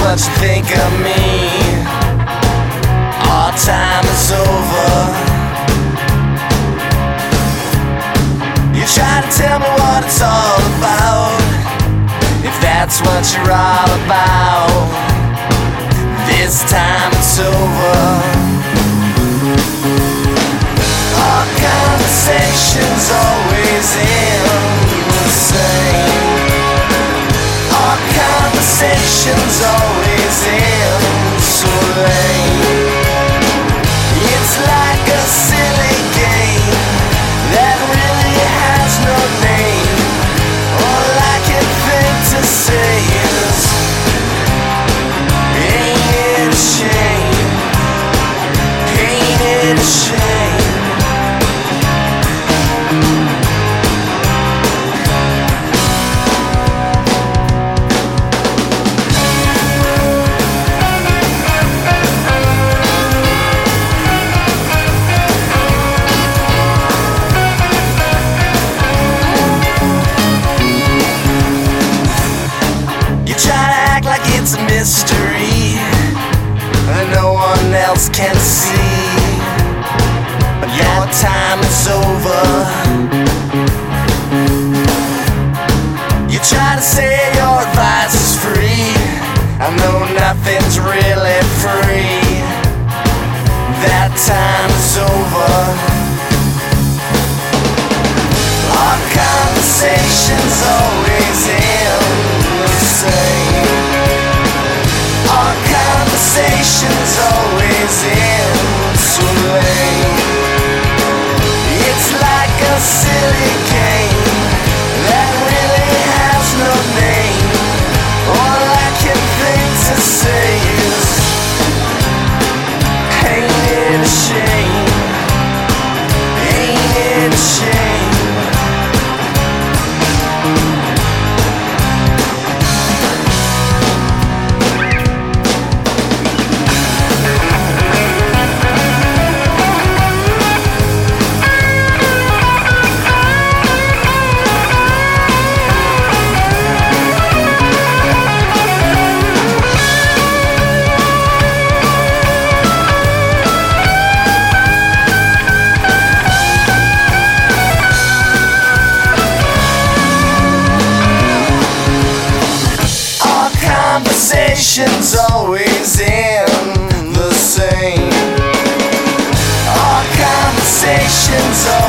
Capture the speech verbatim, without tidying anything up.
what you think of me. Our time is over. You try to tell me what it's all about, if that's what you're all about. This time it's over. Our conversations always end the same. Our conversations always end so lame. It's like a silly game that really has no name. All I can think to say is, ain't it a shame? Ain't it a shame? It's a mystery that no one else can see. But your time is over. You try to say your advice is free. I know nothing's really free. That time is over. Our conversations always end the same. Our conversations always end so lame. It's like a silly game that really has no name. All I can think to say is, ain't it a shame? Ain't it a shame? Conversations always end the same. Our conversations